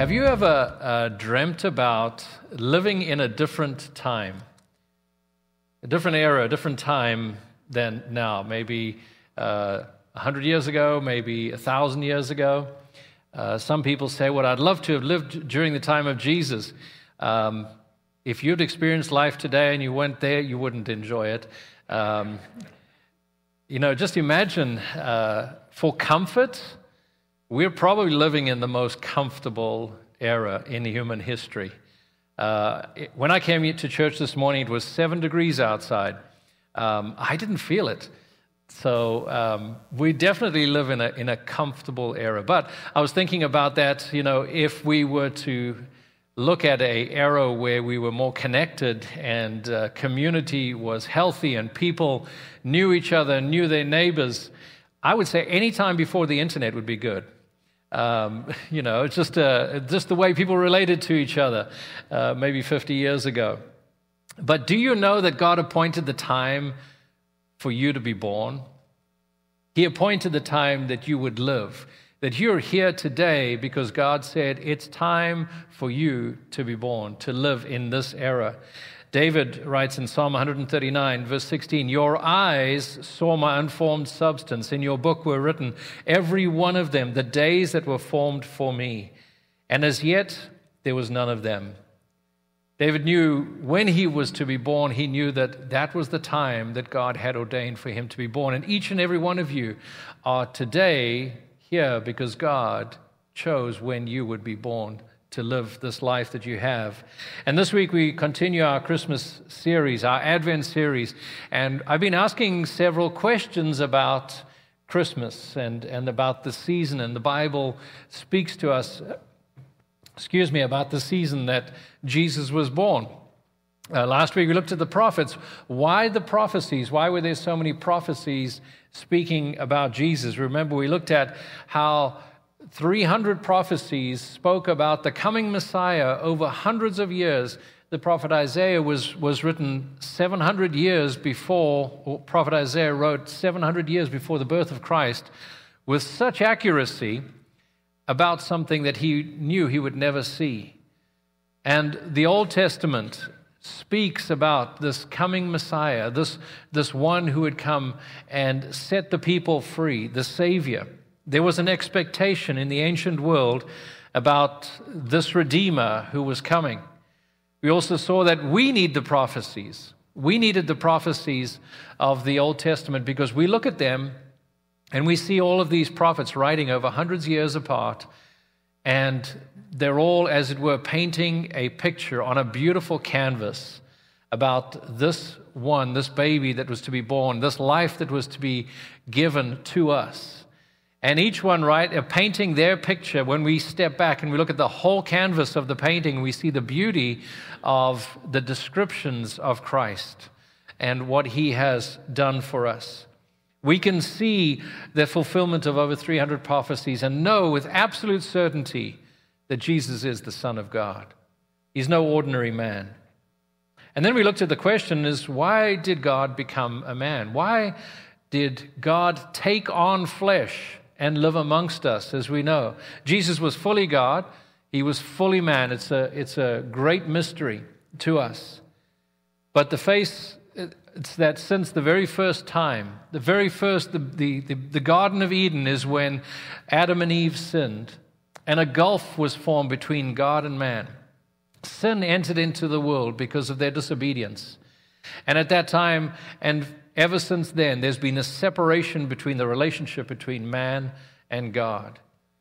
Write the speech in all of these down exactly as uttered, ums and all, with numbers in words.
Have you ever uh, dreamt about living in a different time, a different era, a different time than now? Maybe uh, a hundred years ago, maybe a thousand years ago. Uh, some people say, well, I'd love to have lived during the time of Jesus. Um, if you'd experienced life today and you went there, you wouldn't enjoy it. Um, you know, just imagine uh, for comfort, we're probably living in the most comfortable era in human history. Uh, it, when I came to church this morning, it was seven degrees outside. Um, I didn't feel it. So um, we definitely live in a in a comfortable era. But I was thinking about that, you know, if we were to look at a era where we were more connected and uh, community was healthy and people knew each other, knew their neighbors, I would say any time before the internet would be good. Um, you know, it's just uh, just the way people related to each other uh, maybe fifty years ago. But do you know that God appointed the time for you to be born? He appointed the time that you would live, that you're here today because God said it's time for you to be born, to live in this era. David writes in Psalm one thirty-nine, verse sixteen, "Your eyes saw my unformed substance. In your book were written, every one of them, the days that were formed for me. And as yet, there was none of them." David knew when he was to be born, he knew that that was the time that God had ordained for him to be born. And each and every one of you are today here because God chose when you would be born to live this life that you have. And this week we continue our Christmas series, our Advent series. And I've been asking several questions about Christmas and, and about the season. And the Bible speaks to us excuse me, about the season that Jesus was born. Uh, last week we looked at the prophets. Why the prophecies? Why were there so many prophecies speaking about Jesus? Remember, we looked at how three hundred prophecies spoke about the coming Messiah over hundreds of years. The prophet Isaiah was, was written seven hundred years before, or prophet Isaiah wrote seven hundred years before the birth of Christ with such accuracy about something that he knew he would never see. And the Old Testament speaks about this coming Messiah, this, this one who would come and set the people free, the Savior. There was an expectation in the ancient world about this Redeemer who was coming. We also saw that we need the prophecies. We needed the prophecies of the Old Testament because we look at them and we see all of these prophets writing over hundreds of years apart, and they're all, as it were, painting a picture on a beautiful canvas about this one, this baby that was to be born, this life that was to be given to us. And each one, right, are painting their picture. When we step back and we look at the whole canvas of the painting, we see the beauty of the descriptions of Christ and what he has done for us. We can see the fulfillment of over three hundred prophecies and know with absolute certainty that Jesus is the Son of God. He's no ordinary man. And then we looked at the question is, why did God become a man? Why did God take on flesh and live amongst us, as we know? Jesus was fully God. He was fully man. It's a, it's a great mystery to us. But the face... It's that since the very first time, the very first, the, the, the, the Garden of Eden is when Adam and Eve sinned, and a gulf was formed between God and man. Sin entered into the world because of their disobedience. And at that time, and ever since then, there's been a separation between the relationship between man and God.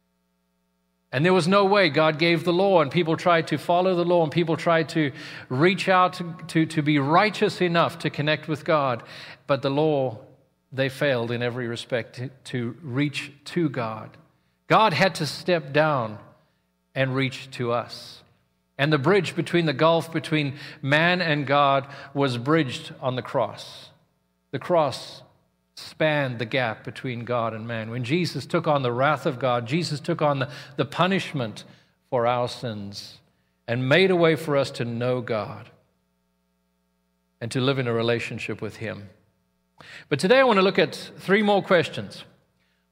And there was no way. God gave the law, and people tried to follow the law, and people tried to reach out to, to, to be righteous enough to connect with God. But the law, they failed in every respect to, to reach to God. God had to step down and reach to us. And the bridge between the gulf between man and God was bridged on the cross. The cross spanned the gap between God and man. When Jesus took on the wrath of God, Jesus took on the, the punishment for our sins and made a way for us to know God and to live in a relationship with him. But today I want to look at three more questions.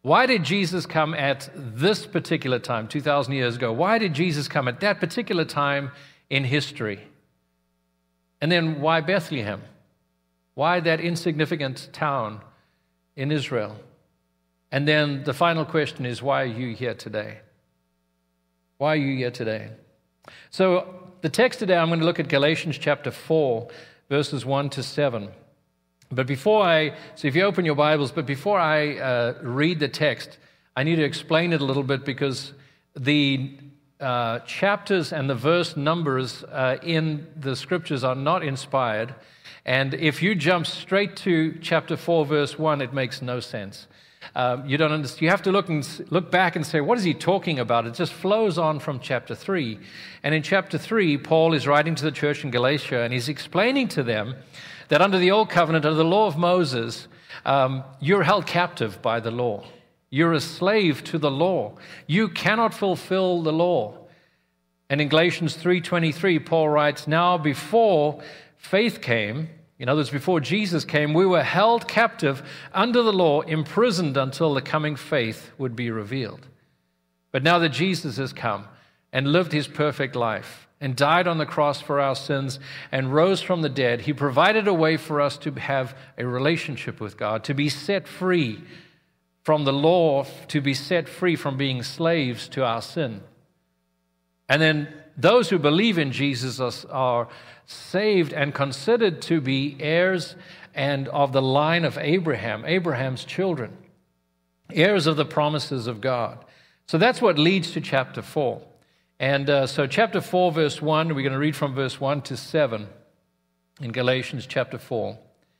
Why did Jesus come at this particular time, two thousand years ago? Why did Jesus come at that particular time in history? And then why Bethlehem? Why that insignificant town in Israel? And then the final question is, why are you here today? Why are you here today? So the text today, I'm going to look at Galatians chapter four, verses one to seven. But before I, so if you open your Bibles, but before I uh, read the text, I need to explain it a little bit, because the uh, chapters and the verse numbers uh, in the scriptures are not inspired. And if you jump straight to chapter four, verse one, it makes no sense. Um, you don't understand. You have to look and look back and say, what is he talking about? It just flows on from chapter three. And in chapter three, Paul is writing to the church in Galatia, and he's explaining to them that under the old covenant, under the law of Moses, um, you're held captive by the law. You're a slave to the law. You cannot fulfill the law. And in Galatians three twenty-three, Paul writes, now before faith came, in other words, before Jesus came, we were held captive under the law, imprisoned until the coming faith would be revealed. But now that Jesus has come and lived his perfect life, and died on the cross for our sins, and rose from the dead, he provided a way for us to have a relationship with God, to be set free from the law, to be set free from being slaves to our sin. And then those who believe in Jesus are, are saved and considered to be heirs and of the line of Abraham, Abraham's children, heirs of the promises of God. So that's what leads to chapter four. And uh, so chapter four, verse one, we're going to read from verse one to seven in Galatians chapter four.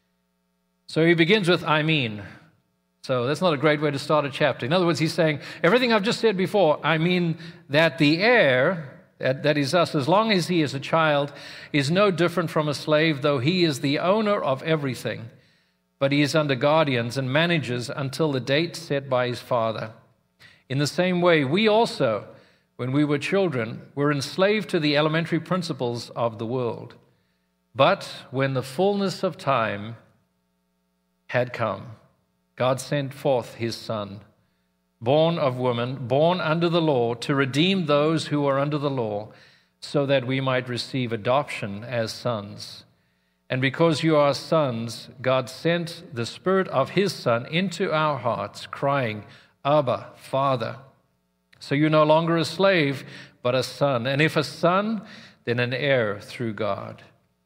So he begins with, I mean. So that's not a great way to start a chapter. In other words, he's saying, everything I've just said before, I mean that the heir, that, that is us, as long as he is a child, is no different from a slave, though he is the owner of everything. But he is under guardians and managers until the date set by his father. In the same way, we also, when we were children, were enslaved to the elementary principles of the world. But when the fullness of time had come, God sent forth his Son, born of woman, born under the law, to redeem those who are under the law, so that we might receive adoption as sons. And because you are sons, God sent the Spirit of his Son into our hearts, crying, Abba, Father. So you're no longer a slave, but a son. And if a son, then an heir through God.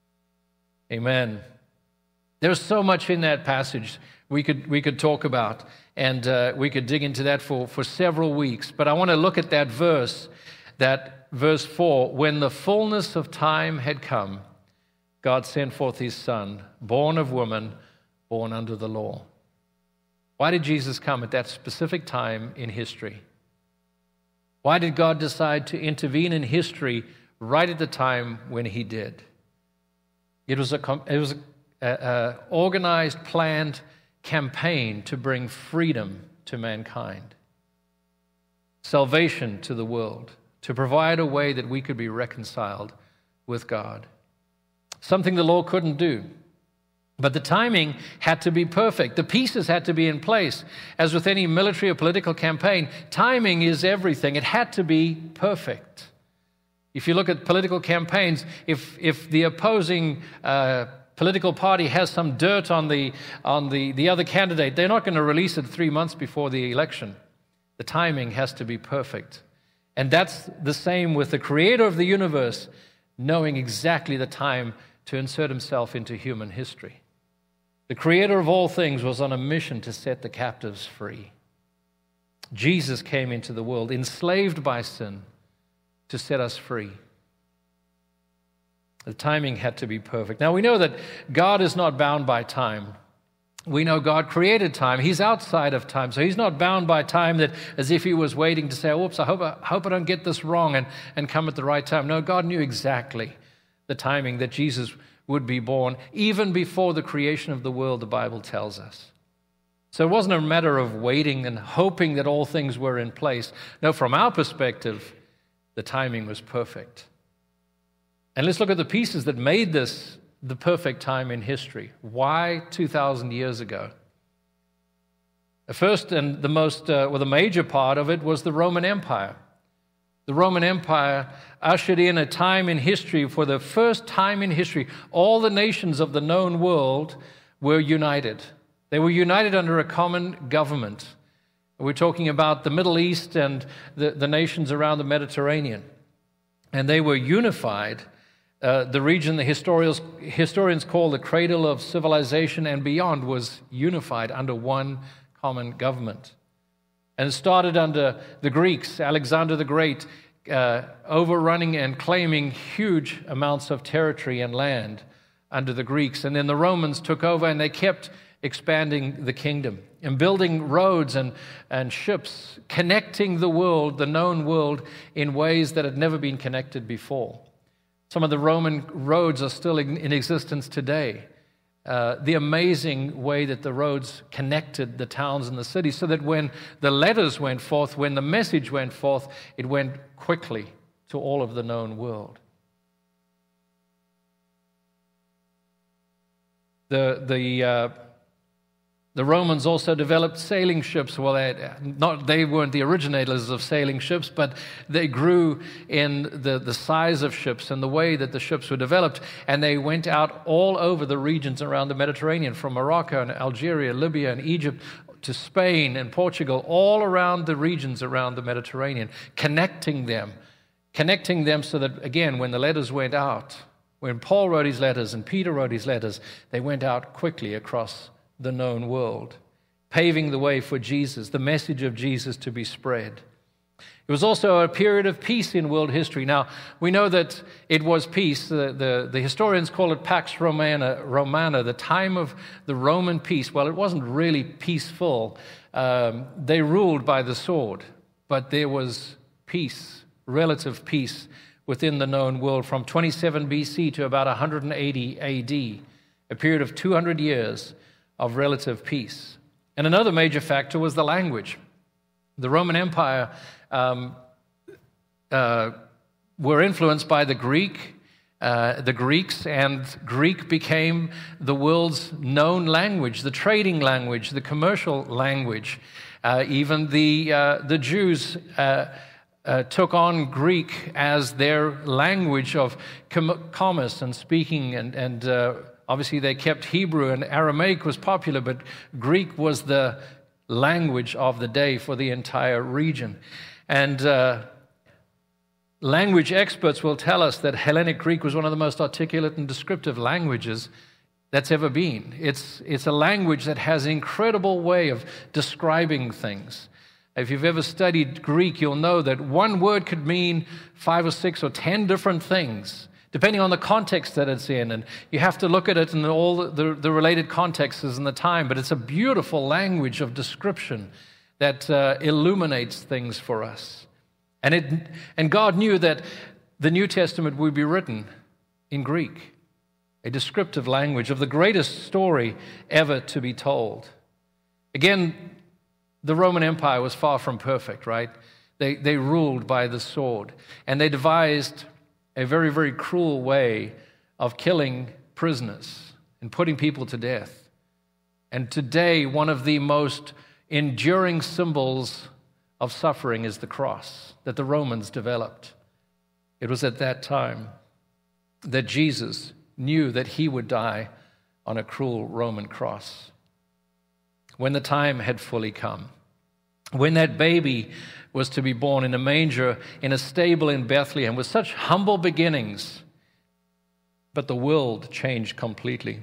Amen. There's so much in that passage we could we could talk about, and uh, we could dig into that for, for several weeks. But I want to look at that verse, that verse four. When the fullness of time had come, God sent forth his Son, born of woman, born under the law. Why did Jesus come at that specific time in history? Why did God decide to intervene in history right at the time when he did? It was a, it was a, a, a organized, planned campaign to bring freedom to mankind, salvation to the world, to provide a way that we could be reconciled with God. Something the law couldn't do. But the timing had to be perfect. The pieces had to be in place. As with any military or political campaign, timing is everything. It had to be perfect. If you look at political campaigns, if if the opposing uh, political party has some dirt on the on the, the other candidate, they're not going to release it three months before the election. The timing has to be perfect. And that's the same with the creator of the universe, knowing exactly the time to insert himself into human history. The creator of all things was on a mission to set the captives free. Jesus came into the world, enslaved by sin, to set us free. The timing had to be perfect. Now, we know that God is not bound by time. We know God created time. He's outside of time, so he's not bound by time that as if he was waiting to say, oops, I hope I, hope I don't get this wrong and, and come at the right time. No, God knew exactly the timing that Jesus would be born, even before the creation of the world, the Bible tells us. So it wasn't a matter of waiting and hoping that all things were in place. No, from our perspective, the timing was perfect. And let's look at the pieces that made this the perfect time in history. Why two thousand years ago? The first and the most, uh, well, the major part of it was the Roman Empire. The Roman Empire ushered in a time in history, for the first time in history, all the nations of the known world were united. They were united under a common government. We're talking about the Middle East and the, the nations around the Mediterranean. And they were unified. Uh, the region the historians, historians call the cradle of civilization and beyond was unified under one common government. And it started under the Greeks, Alexander the Great, uh, overrunning and claiming huge amounts of territory and land under the Greeks. And then the Romans took over, and they kept expanding the kingdom and building roads and, and ships, connecting the world, the known world, in ways that had never been connected before. Some of the Roman roads are still in, in existence today. Uh, the amazing way that the roads connected the towns and the cities, so that when the letters went forth, when the message went forth, it went quickly to all of the known world. The the uh, the Romans also developed sailing ships. Well, they, not, they weren't the originators of sailing ships, but they grew in the, the size of ships and the way that the ships were developed. And they went out all over the regions around the Mediterranean, from Morocco and Algeria, Libya and Egypt, to Spain and Portugal, all around the regions around the Mediterranean, connecting them, connecting them so that, again, when the letters went out, when Paul wrote his letters and Peter wrote his letters, they went out quickly across the known world, paving the way for Jesus, the message of Jesus to be spread. It was also a period of peace in world history. Now, we know that it was peace. The, the, the historians call it Pax Romana, Romana, the time of the Roman peace. Well, it wasn't really peaceful. Um, they ruled by the sword, but there was peace, relative peace, within the known world from twenty-seven B C to about one hundred eighty A D, a period of two hundred years of relative peace. And another major factor was the language. The Roman Empire um, uh, were influenced by the Greek, uh, the Greeks, and Greek became the world's known language, the trading language, the commercial language. Uh, even the uh, the Jews uh, uh, took on Greek as their language of com- commerce and speaking, and and uh, obviously they kept Hebrew, and Aramaic was popular, but Greek was the language of the day for the entire region. And uh, language experts will tell us that Hellenic Greek was one of the most articulate and descriptive languages that's ever been. It's, it's a language that has an incredible way of describing things. If you've ever studied Greek, you'll know that one word could mean five or six or ten different things, depending on the context that it's in. And you have to look at it in all the, the related contexts in the time. But it's a beautiful language of description that uh, illuminates things for us. And, it, and God knew that the New Testament would be written in Greek, a descriptive language of the greatest story ever to be told. Again, the Roman Empire was far from perfect, right? They, they ruled by the sword. And they devised a very, very cruel way of killing prisoners and putting people to death. And today, one of the most enduring symbols of suffering is the cross that the Romans developed. It was at that time that Jesus knew that he would die on a cruel Roman cross. When the time had fully come, when that baby was to be born in a manger in a stable in Bethlehem with such humble beginnings, but the world changed completely.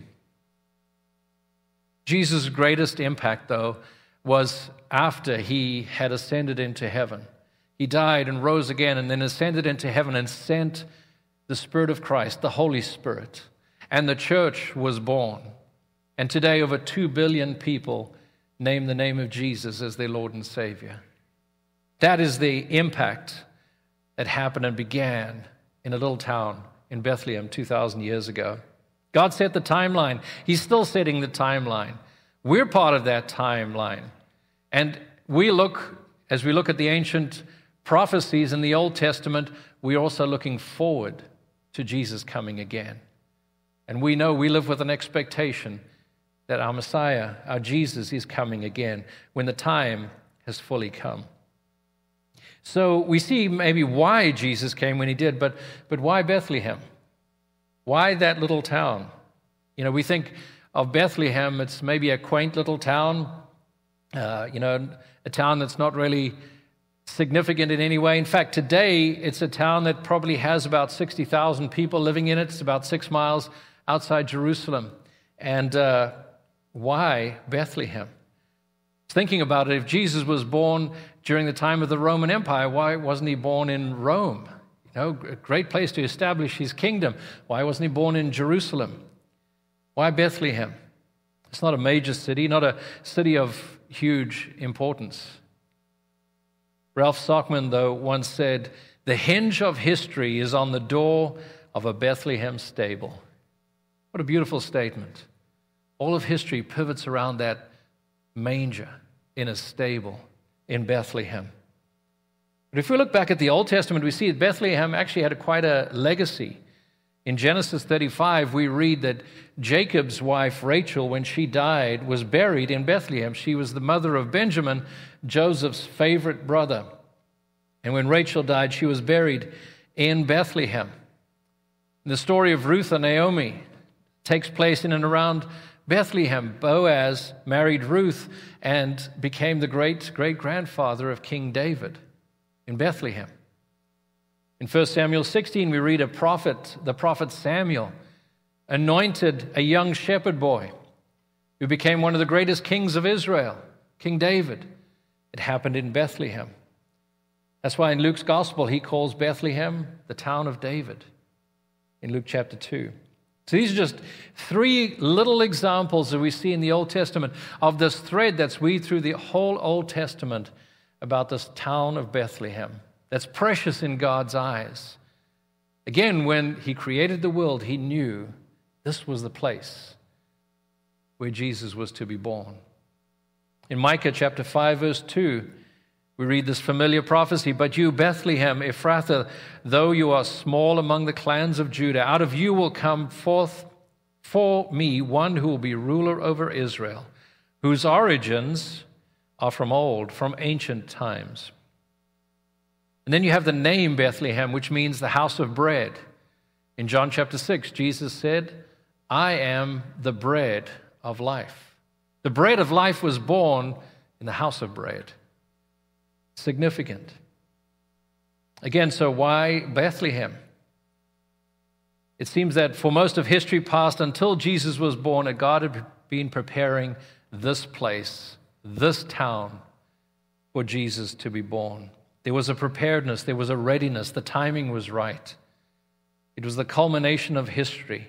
Jesus' greatest impact, though, was after he had ascended into heaven. He died and rose again and then ascended into heaven and sent the Spirit of Christ, the Holy Spirit, and the church was born. And today over two billion people name the name of Jesus as their Lord and Savior. That is the impact that happened and began in a little town in Bethlehem two thousand years ago. God set the timeline. He's still setting the timeline. We're part of that timeline. And we look, as we look at the ancient prophecies in the Old Testament, we're also looking forward to Jesus coming again. And we know we live with an expectation that our Messiah, our Jesus, is coming again when the time has fully come. So we see maybe why Jesus came when he did, but, but why Bethlehem? Why that little town? You know, we think of Bethlehem, it's maybe a quaint little town, uh, you know, a town that's not really significant in any way. In fact, today it's a town that probably has about sixty thousand people living in it. It's about six miles outside Jerusalem. And uh, why Bethlehem? Thinking about it, if Jesus was born during the time of the Roman Empire, why wasn't he born in Rome? You know, a great place to establish his kingdom. Why wasn't he born in Jerusalem? Why Bethlehem? It's not a major city, not a city of huge importance. Ralph Sockman, though, once said, "The hinge of history is on the door of a Bethlehem stable." What a beautiful statement. All of history pivots around that manger in a stable in Bethlehem. But if we look back at the Old Testament, we see that Bethlehem actually had a, quite a legacy. In Genesis thirty-five, we read that Jacob's wife, Rachel, when she died, was buried in Bethlehem. She was the mother of Benjamin, Joseph's favorite brother. And when Rachel died, she was buried in Bethlehem. The story of Ruth and Naomi takes place in and around Bethlehem. Boaz married Ruth and became the great-great-grandfather of King David in Bethlehem. In First Samuel sixteen, we read a prophet, the prophet Samuel, anointed a young shepherd boy who became one of the greatest kings of Israel, King David. It happened in Bethlehem. That's why in Luke's gospel, he calls Bethlehem the town of David in Luke chapter two. So these are just three little examples that we see in the Old Testament of this thread that's weaved through the whole Old Testament about this town of Bethlehem that's precious in God's eyes. Again, when he created the world, he knew this was the place where Jesus was to be born. In Micah chapter five, verse two, we read this familiar prophecy, "But you, Bethlehem, Ephrathah, though you are small among the clans of Judah, out of you will come forth for me one who will be ruler over Israel, whose origins are from old, from ancient times." And then you have the name Bethlehem, which means the house of bread. In John chapter six, Jesus said, "I am the bread of life." The bread of life was born in the house of bread. Significant. Again, so why Bethlehem? It seems that for most of history past, until Jesus was born, that God had been preparing this place, this town, for Jesus to be born. There was a preparedness, there was a readiness, the timing was right. It was the culmination of history.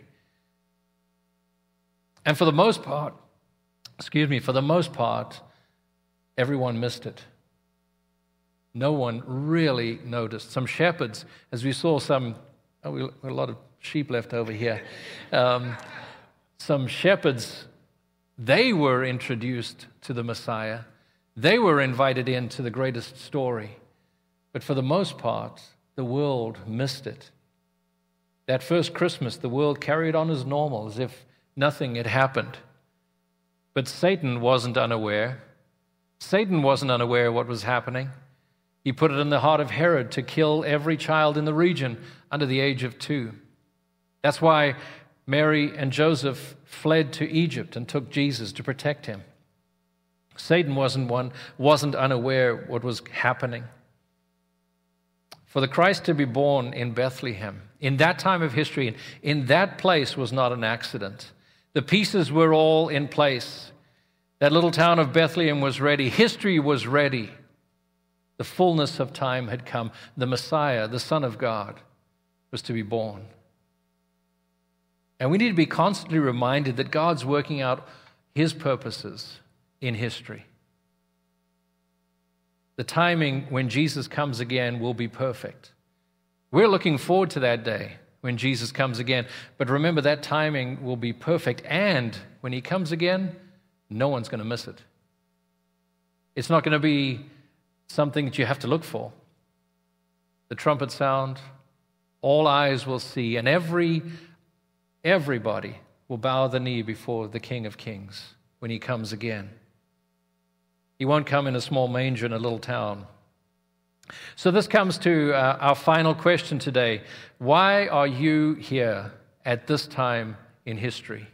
And for the most part, excuse me, for the most part, everyone missed it. No one really noticed. Some shepherds, as we saw some, oh, we got a lot of sheep left over here. Um, some shepherds, they were introduced to the Messiah. They were invited into the greatest story. But for the most part, the world missed it. That first Christmas, the world carried on as normal, as if nothing had happened. But Satan wasn't unaware. Satan wasn't unaware of what was happening. He put it in the heart of Herod to kill every child in the region under the age of two. That's why Mary and Joseph fled to Egypt and took Jesus to protect him. Satan wasn't one, wasn't unaware what was happening. For the Christ to be born in Bethlehem, in that time of history, in that place, was not an accident. The pieces were all in place. That little town of Bethlehem was ready. History was ready. The fullness of time had come. The Messiah, the Son of God, was to be born. And we need to be constantly reminded that God's working out his purposes in history. The timing when Jesus comes again will be perfect. We're looking forward to that day when Jesus comes again. But remember, that timing will be perfect. And when he comes again, no one's going to miss it. It's not going to be something that you have to look for. The trumpet sound, all eyes will see, and every everybody will bow the knee before the King of Kings when he comes again. He won't come in a small manger in a little town. So this comes to uh, our final question today. Why are you here at this time in history?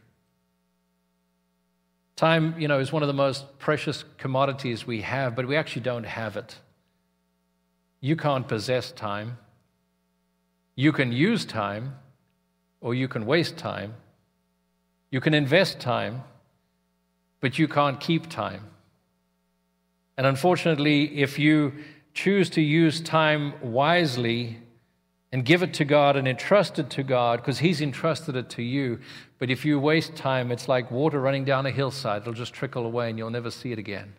Time, you know, is one of the most precious commodities we have, but we actually don't have it. You can't possess time. You can use time, or you can waste time. You can invest time, but you can't keep time. And unfortunately, if you choose to use time wisely and give it to God and entrust it to God, because He's entrusted it to you, but if you waste time, it's like water running down a hillside. It'll just trickle away and you'll never see it again.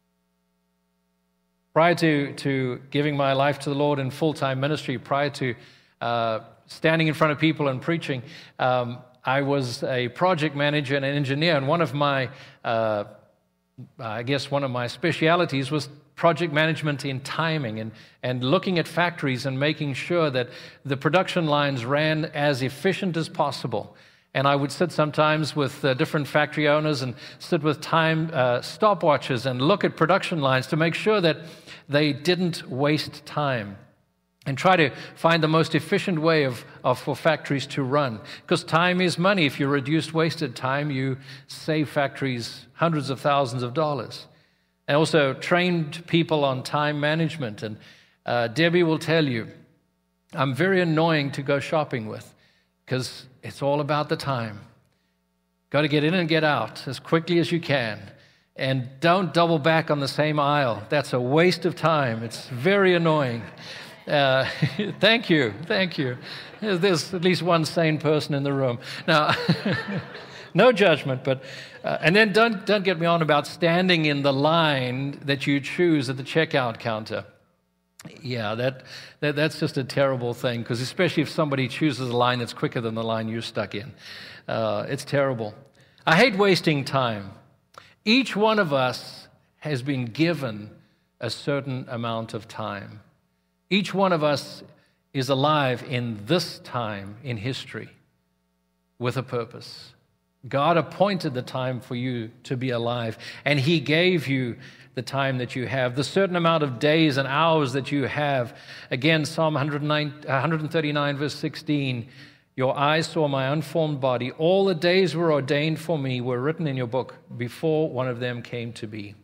Prior to, to giving my life to the Lord in full-time ministry, prior to uh, standing in front of people and preaching, um, I was a project manager and an engineer, and one of my uh, I guess one of my specialities was project management in timing and, and looking at factories and making sure that the production lines ran as efficient as possible. And I would sit sometimes with uh, different factory owners and sit with time uh, stopwatches and look at production lines to make sure that they didn't waste time, and try to find the most efficient way of, of for factories to run. Because time is money. If you reduce wasted time, you save factories hundreds of thousands of dollars. I also trained people on time management. And uh, Debbie will tell you, I'm very annoying to go shopping with because it's all about the time. Got to get in and get out as quickly as you can. And don't double back on the same aisle. That's a waste of time. It's very annoying. Uh, thank you, thank you. There's at least one sane person in the room. Now, no judgment, but uh, and then don't don't get me on about standing in the line that you choose at the checkout counter. Yeah, that, that that's just a terrible thing, because especially if somebody chooses a line that's quicker than the line you're stuck in, uh, it's terrible. I hate wasting time. Each one of us has been given a certain amount of time. Each one of us is alive in this time in history with a purpose. God appointed the time for you to be alive, and He gave you the time that you have, the certain amount of days and hours that you have. Again, Psalm one thirty-nine, verse sixteen, your eyes saw my unformed body. All the days were ordained for me, were written in your book before one of them came to be.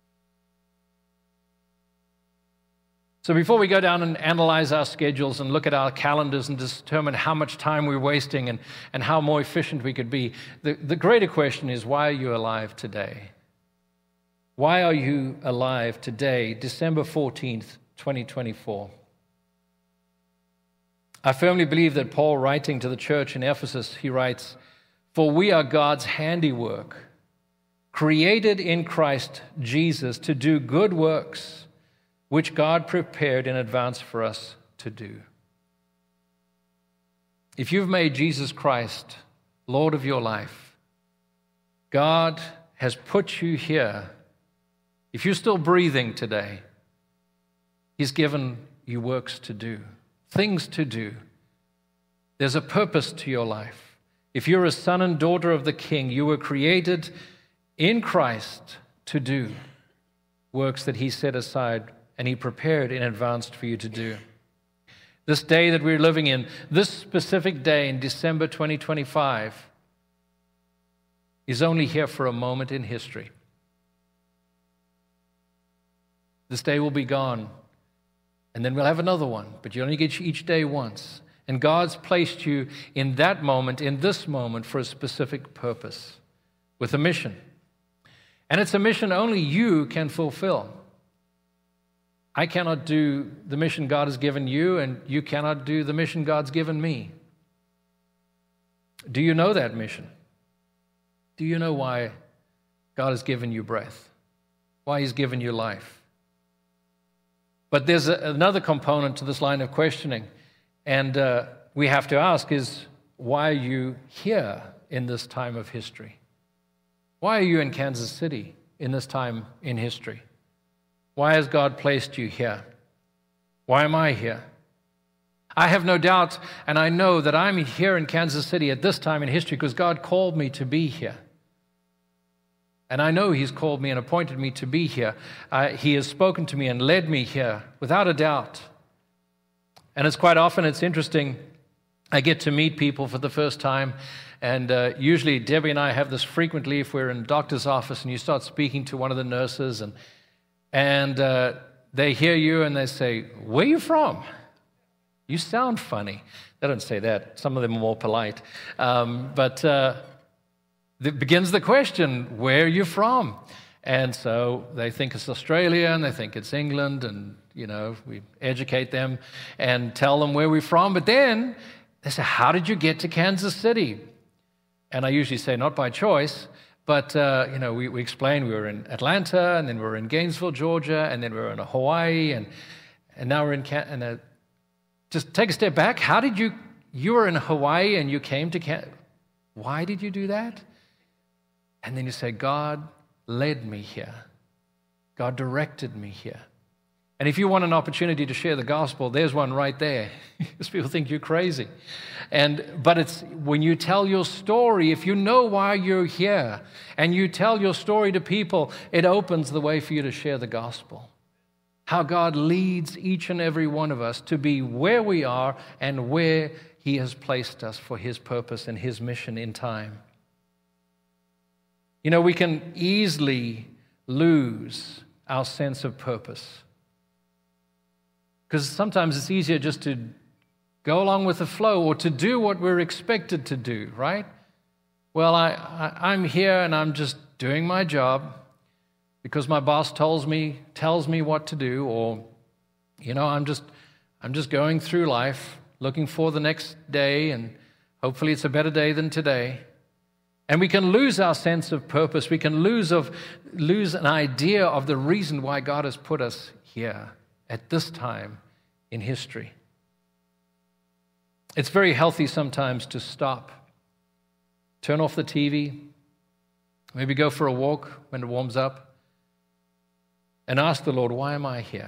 So before we go down and analyze our schedules and look at our calendars and determine how much time we're wasting and, and how more efficient we could be, the, the greater question is, why are you alive today? Why are you alive today, December fourteenth, twenty twenty-four? I firmly believe that Paul, writing to the church in Ephesus, he writes, "For we are God's handiwork, created in Christ Jesus to do good works, which God prepared in advance for us to do." If you've made Jesus Christ Lord of your life, God has put you here. If you're still breathing today, He's given you works to do, things to do. There's a purpose to your life. If you're a son and daughter of the King, you were created in Christ to do works that He set aside and He prepared in advance for you to do. This day that we're living in, this specific day in December twenty twenty-five, is only here for a moment in history. This day will be gone, and then we'll have another one, but you only get each day once. And God's placed you in that moment, in this moment, for a specific purpose, with a mission. And it's a mission only you can fulfill. I cannot do the mission God has given you, and you cannot do the mission God's given me. Do you know that mission? Do you know why God has given you breath? Why He's given you life? But there's a, another component to this line of questioning, and uh, we have to ask is, why are you here in this time of history? Why are you in Kansas City in this time in history? Why has God placed you here? Why am I here? I have no doubt, and I know that I'm here in Kansas City at this time in history because God called me to be here. And I know He's called me and appointed me to be here. Uh, he has spoken to me and led me here, without a doubt. And it's quite often, it's interesting, I get to meet people for the first time, and uh, usually Debbie and I have this frequently if we're in a doctor's office and you start speaking to one of the nurses, and, and uh, they hear you and they say, "Where are you from? You sound funny." They don't say that. Some of them are more polite. Um, but uh, it begins the question, "Where are you from?" And so they think it's Australia and they think it's England, and, you know, we educate them and tell them where we're from. But then they say, "How did you get to Kansas City?" And I usually say, not by choice, but, uh, you know, we, we explain we were in Atlanta, and then we were in Gainesville, Georgia, and then we were in Hawaii, and, and now we're in Can- and, uh, just take a step back. How did you, you were in Hawaii and you came to Can- why did you do that? And then you say, God led me here. God directed me here. And if you want an opportunity to share the gospel, there's one right there. Because people think you're crazy. And but it's when you tell your story, if you know why you're here, and you tell your story to people, it opens the way for you to share the gospel. How God leads each and every one of us to be where we are and where He has placed us for His purpose and His mission in time. You know, we can easily lose our sense of purpose. Because sometimes it's easier just to go along with the flow or to do what we're expected to do, right? Well, I, I, I'm here and I'm just doing my job because my boss tells me tells me what to do, or, you know, I'm just I'm just going through life looking for the next day, and hopefully it's a better day than today. And we can lose our sense of purpose. We can lose of lose an idea of the reason why God has put us here at this time in history. It's very healthy sometimes to stop, turn off the T V, maybe go for a walk when it warms up, and ask the Lord, why am I here?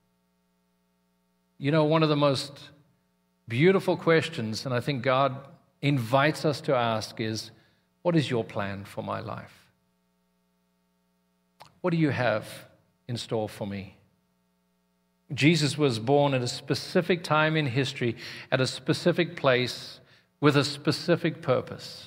You know, one of the most beautiful questions, and I think God invites us to ask, is, what is your plan for my life? What do you have in store for me? Jesus was born at a specific time in history, at a specific place, with a specific purpose.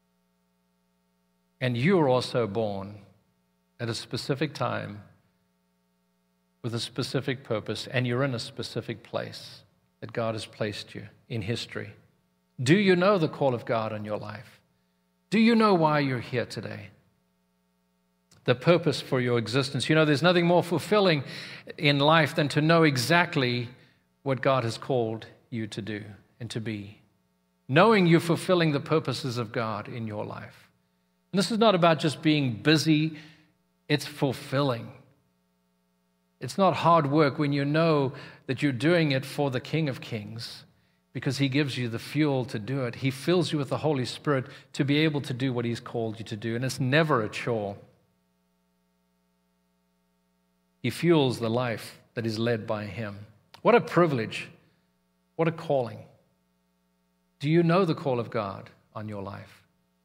And you are also born at a specific time, with a specific purpose, and you're in a specific place that God has placed you in history. Do you know the call of God on your life? Do you know why you're here today? The purpose for your existence. You know, there's nothing more fulfilling in life than to know exactly what God has called you to do and to be. Knowing you're fulfilling the purposes of God in your life. And this is not about just being busy, it's fulfilling. It's not hard work when you know that you're doing it for the King of Kings, because He gives you the fuel to do it. He fills you with the Holy Spirit to be able to do what He's called you to do. And it's never a chore. He fuels the life that is led by Him. What a privilege. What a calling. Do you know the call of God on your life?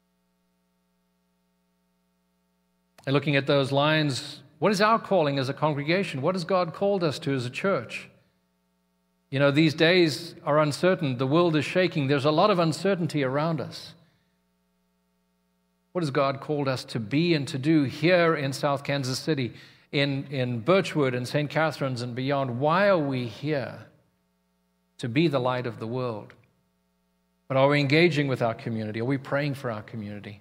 And looking at those lines, what is our calling as a congregation? What has God called us to as a church? You know, these days are uncertain. The world is shaking. There's a lot of uncertainty around us. What has God called us to be and to do here in South Kansas City, in, in Birchwood and Saint Catharines and beyond? Why are we here? To be the light of the world. But are we engaging with our community? Are we praying for our community?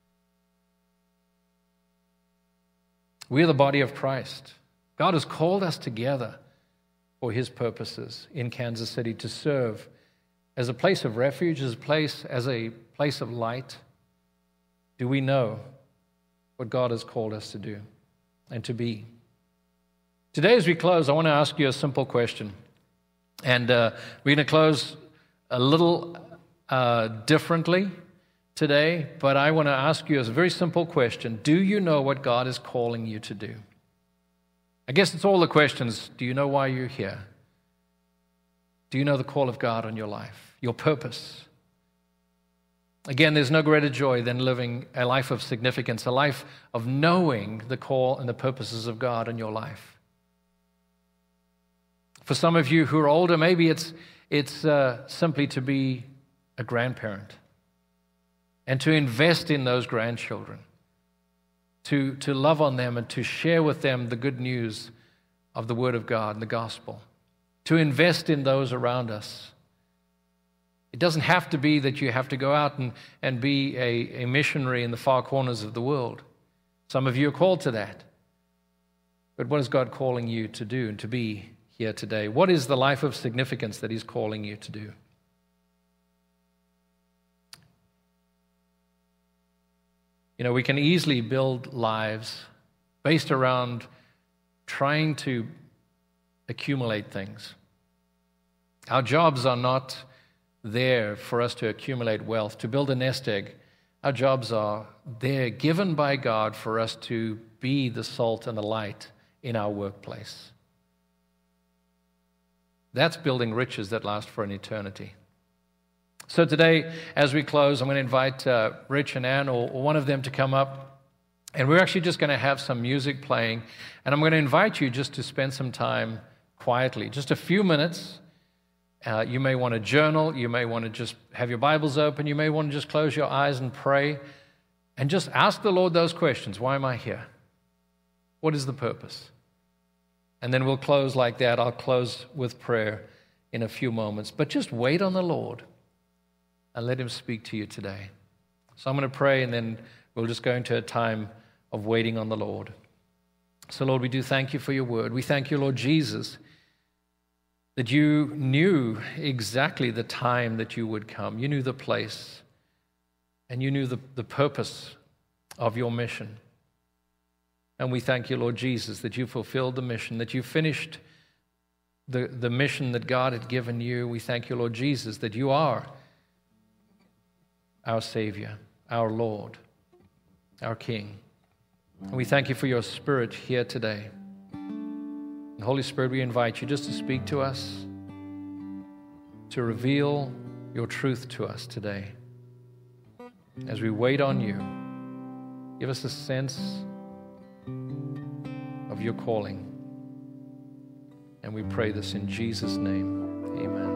We're the body of Christ. God has called us together for His purposes in Kansas City to serve as a place of refuge, as a place, as a place of light. Do we know what God has called us to do and to be? Today, as we close, I want to ask you a simple question. And uh, we're going to close a little uh, differently today, but I want to ask you a very simple question. Do you know what God is calling you to do? I guess it's all the questions. Do you know why you're here? Do you know the call of God on your life, your purpose? Again, there's no greater joy than living a life of significance, a life of knowing the call and the purposes of God in your life. For some of you who are older, maybe it's, it's uh, simply to be a grandparent and to invest in those grandchildren, to, to love on them and to share with them the good news of the Word of God and the gospel, to invest in those around us. It doesn't have to be that you have to go out and, and be a, a missionary in the far corners of the world. Some of you are called to that. But what is God calling you to do and to be here today? What is the life of significance that He's calling you to do? You know, we can easily build lives based around trying to accumulate things. Our jobs are not there for us to accumulate wealth, to build a nest egg. Our jobs are there, given by God, for us to be the salt and the light in our workplace. That's building riches that last for an eternity. So today, as we close, I'm going to invite uh, Rich and Ann, or, or one of them, to come up. And we're actually just going to have some music playing. And I'm going to invite you just to spend some time quietly, just a few minutes. Uh, you may want to journal. You may want to just have your Bibles open. You may want to just close your eyes and pray. And just ask the Lord those questions. Why am I here? What is the purpose? And then we'll close like that. I'll close with prayer in a few moments. But just wait on the Lord and let Him speak to you today. So I'm going to pray, and then we'll just go into a time of waiting on the Lord. So, Lord, we do thank You for Your word. We thank You, Lord Jesus, that You knew exactly the time that You would come. You knew the place, and You knew the, the purpose of Your mission. And we thank You, Lord Jesus, that You fulfilled the mission, that You finished the, the mission that God had given You. We thank You, Lord Jesus, that You are our Savior, our Lord, our King. And we thank You for Your Spirit here today. And Holy Spirit, we invite You just to speak to us, to reveal Your truth to us today. As we wait on You, give us a sense of Your calling. And we pray this in Jesus' name. Amen.